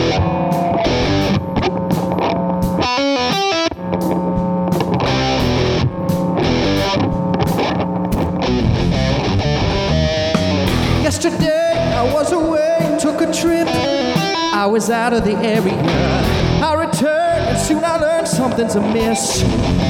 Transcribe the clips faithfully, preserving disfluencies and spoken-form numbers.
Yesterday I was away, took a trip. I was out of the area. I returned and soon I learned something's amiss.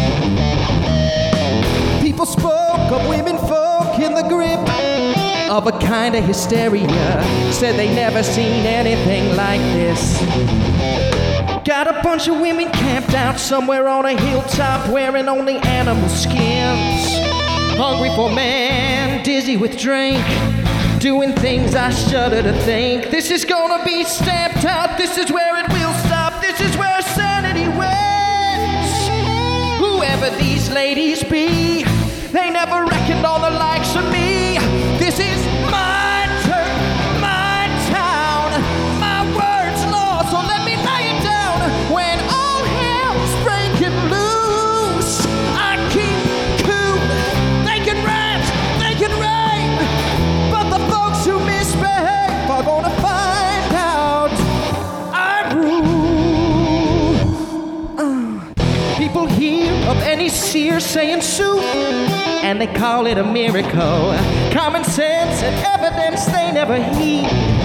People spoke of women folk in the grip of a kind of hysteria. Said they never seen anything like this. Got a bunch of women camped out somewhere on a hilltop, wearing only animal skins. Hungry for man, dizzy with drink, doing things I shudder to think. This is gonna be stamped out, this is where it will stop, this is where sanity wins. Whoever these ladies be, they never reckoned on the likes of me. This is my turn, my town, my word's law, so let me lay it down. When all hell's breaking loose, I keep cool. They can rant, they can rave, but the folks who misbehave are gonna find out I rule. Uh, people hear of any seer saying soup, and they call it a miracle. Common sense and evidence they never heed.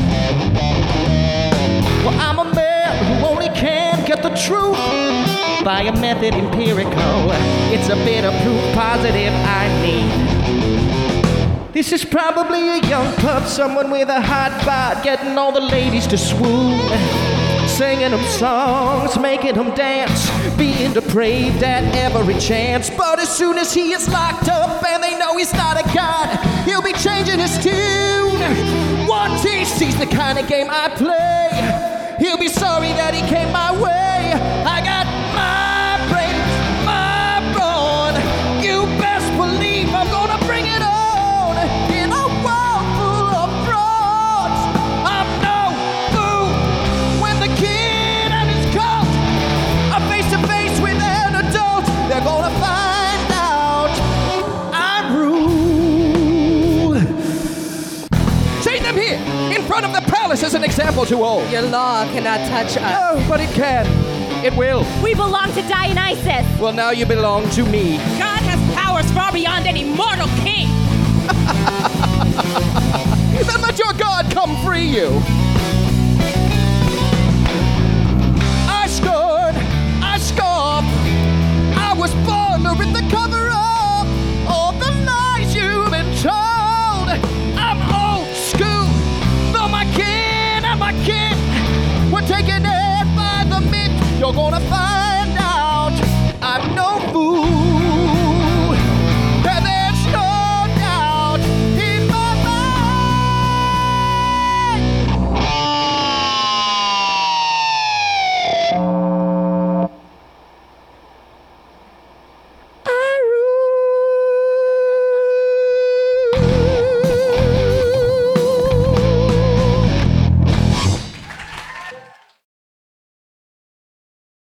Well, I'm a man who only can get the truth by a method empirical. It's a bit of proof positive I need. This is probably a young pup, someone with a hot bod, getting all the ladies to swoon, singing them songs, making them dance, being depraved at every chance. But as soon as he is locked up and they know he's not a god, he'll be changing his tune. Once he sees the kind of game I play, he'll be sorry that he came my way. I got my brains, my brawn. You best believe I'm gonna bring it on. In a world full of frauds, I'm no fool. When the kid and his cult are face to face with an adult, they're gonna find out I rule. See them here, in front of the palace as an example to all. Your law cannot touch us. Oh, but it can. It will. We belong to Dionysus. Well, now you belong to me. God has powers far beyond any mortal king. Then let your God come free you.